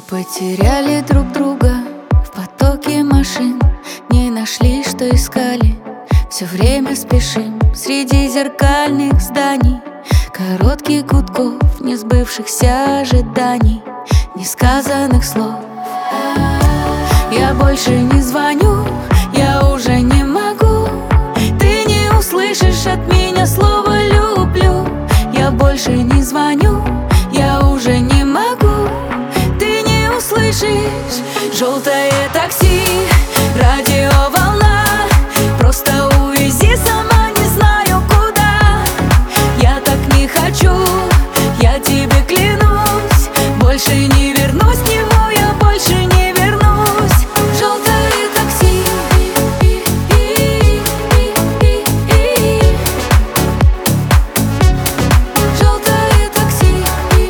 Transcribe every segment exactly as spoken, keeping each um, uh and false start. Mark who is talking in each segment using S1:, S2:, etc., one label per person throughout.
S1: Потеряли друг друга в потоке машин, не нашли, что искали. Все время спешим среди зеркальных зданий, коротких гудков, несбывшихся ожиданий, несказанных слов. Я больше не звоню, я уже не могу. Ты не услышишь от меня слово «люблю». Я больше не звоню, я уже не могу. Ты не услышишь. Желтое такси, радиоволна, просто увези, сама не знаю куда. Я так не хочу, я тебе клянусь, больше не вернусь к нему, я больше не вернусь. Желтое такси, желтое такси.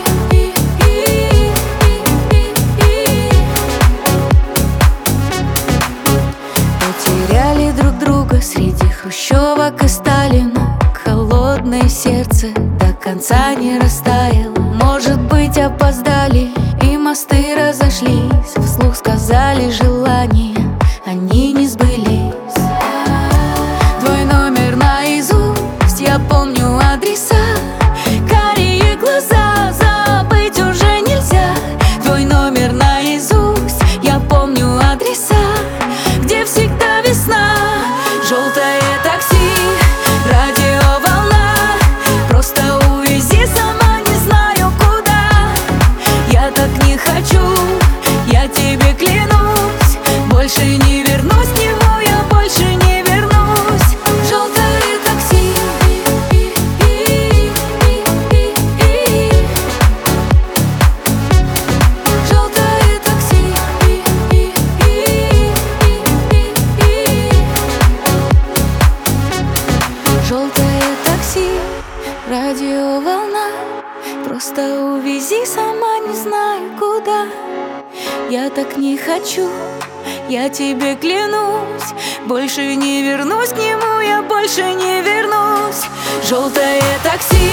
S1: Потеряли друг друга среди хрущевок и Сталина. Холодное сердце до конца не растаяло. Может быть, опоздали и мосты разошлись. Вслух сказали желания, они не сбылись. Твой номер наизусть, я помню адреса. Карие глаза, забыть уже нельзя. Твой номер наизусть, я помню адреса, где всегда весна. Желтое такси, радиоволна, просто увези, сама не знаю куда. Я так не хочу, я тебе клянусь, больше не вернусь к нему, я больше не вернусь. Желтое такси, желтое такси. Желтое такси, радиоволна, просто увези, сама не знаю куда. Я так не хочу, я тебе клянусь, больше не вернусь к нему, я больше не вернусь. Желтое такси.